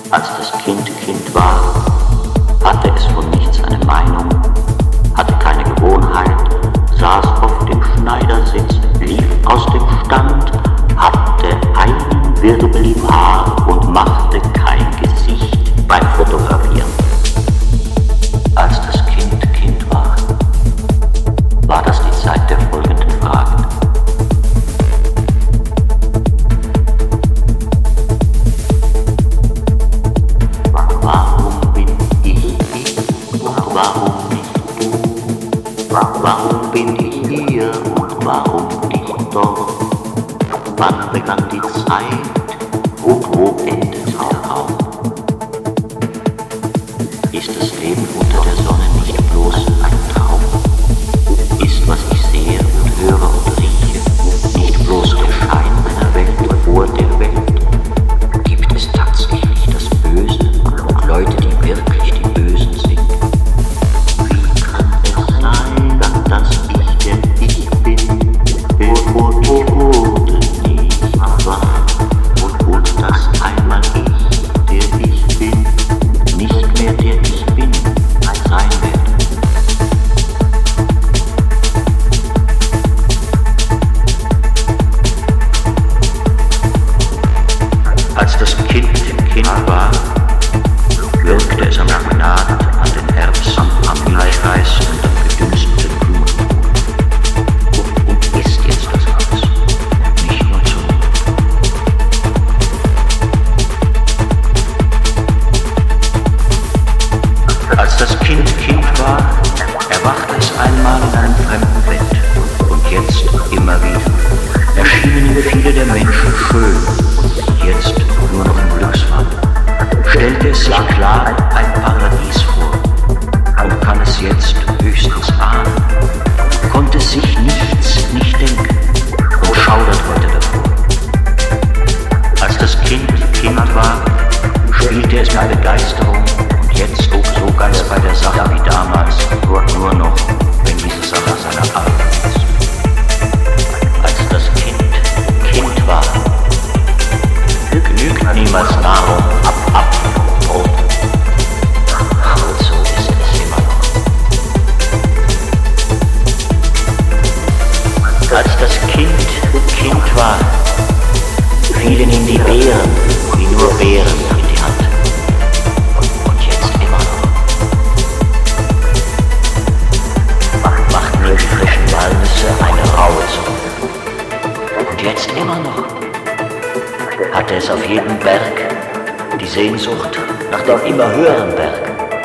Als das Kind war, hatte es von nichts eine Meinung, hatte keine Gewohnheit, saß auf dem Schneidersitz, lief aus dem Stand, hatte einen Wirbel im Haar und machte kein Gesicht beim Fotografieren. Als das Kind war, war das die Zeit der folgenden Fragen. Warum bin ich und warum nicht du? Warum bin ich hier und warum nicht dort? Wann begann die Zeit und wo endet der Raum? Ist das Leben unter der Sonne nicht bloß ein Traum? Ist, was ich sehe und höre und rieche, nicht bloß der Schein einer Welt vor der Welt? Gibt es tatsächlich das Böse und Leute, die wirklich die Bösen sind? Wie kann es sein, dass ich denn ich bin, bevor ich wurde nicht war? Und dass einmal ich, der ich bin, nicht mehr der ich bin, sein werde. Als das Kind war, wirkte es am Spinat, an den Erbsen, am Milchreis und am gedünsteten Blumenkohl. Und ist jetzt das alles, nicht nur so. Als das Kind war, erwachte es einmal in einem fremden Bett. Und jetzt immer wieder. Erschienen ihm viele der Menschen schön. Und jetzt nur noch im Glücksfall. Stellte es sich klar ein Paradies vor. Und kann es jetzt höchstens ahnen. Konnte sich nichts nicht denken. Und schaudert heute davor. Als das Kind war, spielte es mit Begeisterung. Und jetzt so ganz bei der Sache wie damals, nur noch, wenn diese Sache seiner Art ist. Als das Kind war, genügt niemals Nahrung ab vom Brot. Und so ist es immer noch. Als das Kind war, fielen ihm die Beeren, wie nur Beeren, in die Hand. Und jetzt immer noch. Machten ihm die frischen Walnüsse eine raue Suppe. Und jetzt immer noch. Hatte es auf jedem Berg die Sehnsucht nach dem immer höheren Berg.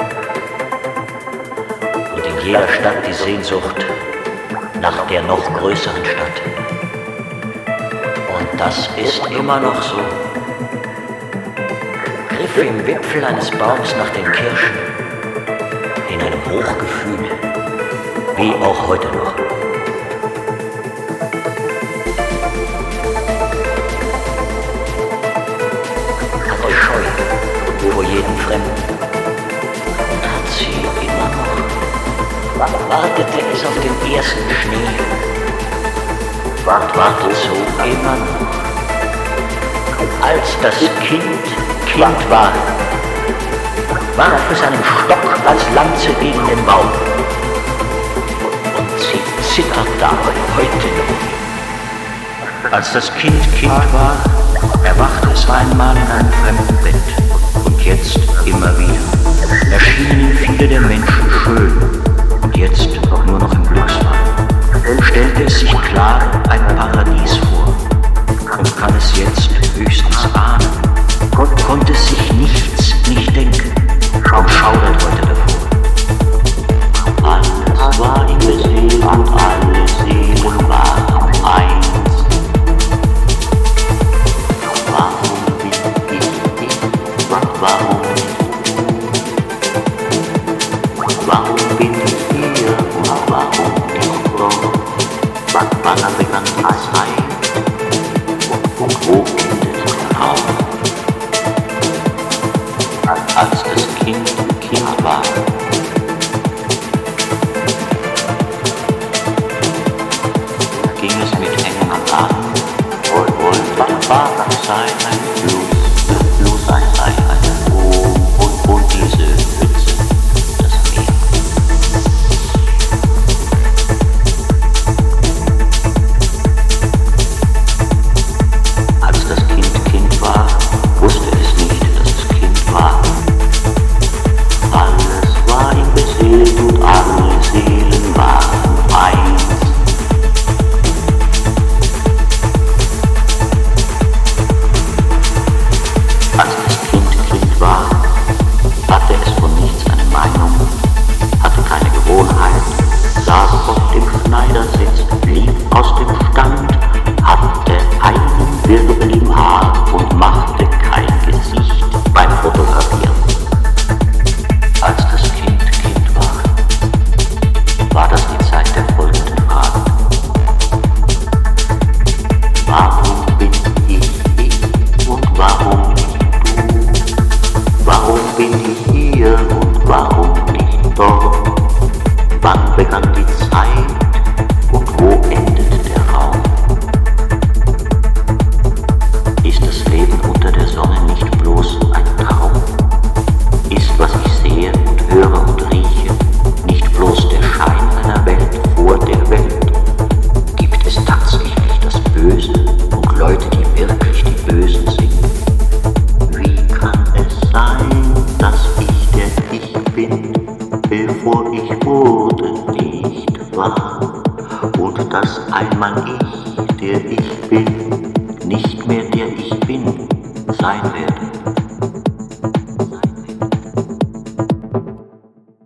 Und in jeder Stadt die Sehnsucht nach der noch größeren Stadt. Und das ist immer noch so. Griff im Wipfel eines Baums nach den Kirschen, in einem Hochgefühl, wie auch heute noch. Hatte Scheu vor jedem Fremden und hat sie immer noch. Wartete es auf den ersten Schnee und wartet so immer noch. Als das Kind war, warf es einen Stock als Lanze gegen den Baum. Und sie zittert dabei heute noch. Als das Kind war, erwachte es einmal in einem fremden Bett. Und jetzt immer wieder. Erschienen ihm viele der Menschen schön. Und jetzt nur noch im Glücksfall. Stellte es sich klar ein Paradies vor. Und kann es jetzt höchstens ahnen. Konnte sich nichts nicht denken. Und schaudert heute davor. Alles war ihm beseelt und alle Seelen waren eins. Warum bin ich und warum nicht? Warum bin ich hier und warum nicht dort? Wann begann die Zeit und wo endet der Raum? Als das Kind war, ging es mit hängenden Armen, wollte Bach sein, ein Blues ein einmal ich, der ich bin, nicht mehr der ich bin, sein